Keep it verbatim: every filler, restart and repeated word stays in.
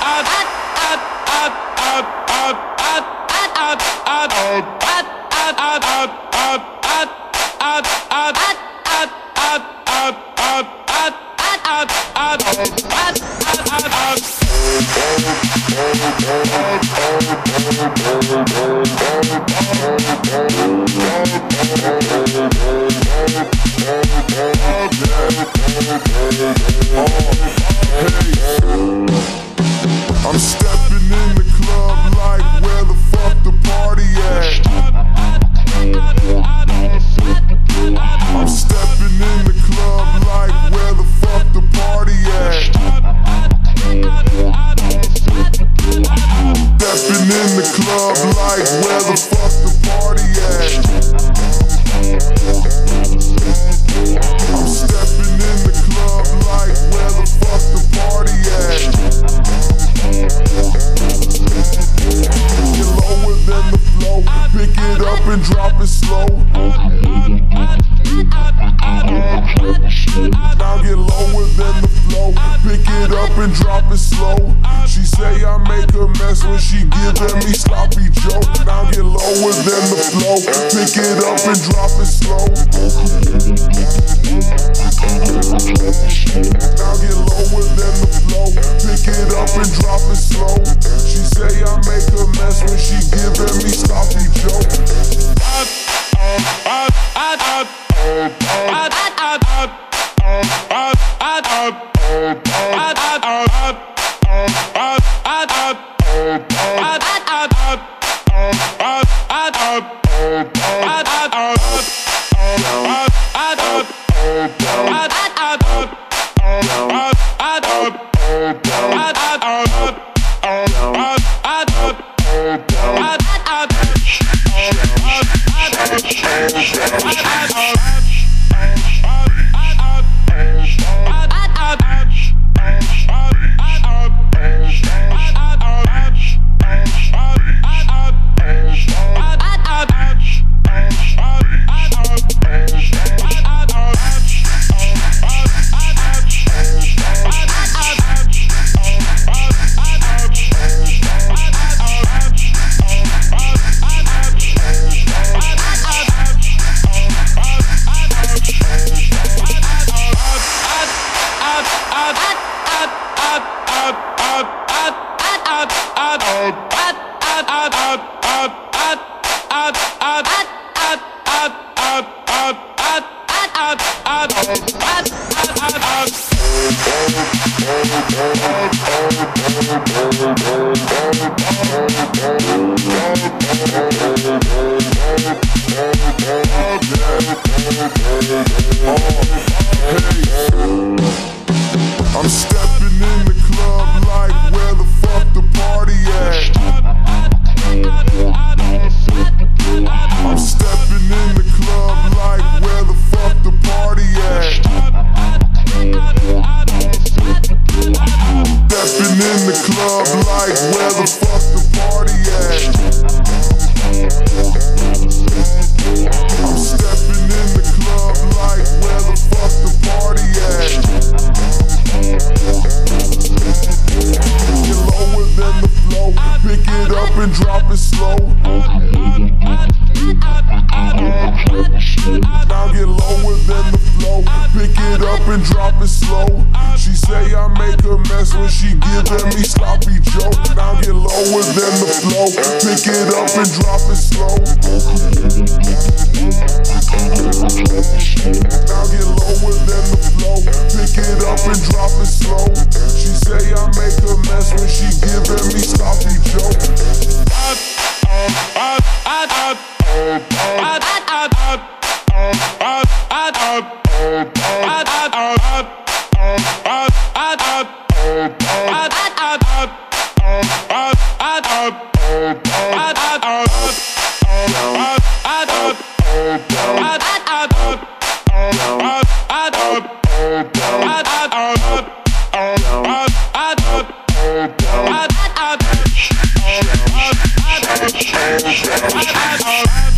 I'm stepping in the club like where the fuck the party at? I'm stepping in the club like where the fuck the party at? Stepping in the club like where the fuck the party at? I'm stepping in the club like where the fuck the party at? Get lower than the flow, pick it up and drop it slow. Now get lower than the flow, pick it up and drop it slow. She say I make a mess when she giving me sloppy Joe. Now get lower than the flow, pick it up and drop it slow. Now get lower than the flow, pick it up and drop it slow. She say I make a mess when she giving me sloppy Joe. I'm stepping in the club like where the fuck the party at? I'm stepping in the club like where the fuck the party at? Stepping in the club like where the fuck the party at? I'm stepping in the club like where the fuck the party at? Get lower than the flow, pick it up and drop it slow. Now get lower than the flow, pick it up and drop it slow. She say I make a mess when she giving me sloppy Joe. Now get lower than the flow, pick it up and drop it slow. Now get lower than the flow, pick it up and drop it slow. She say I make a mess when she giving me sloppy Joe. I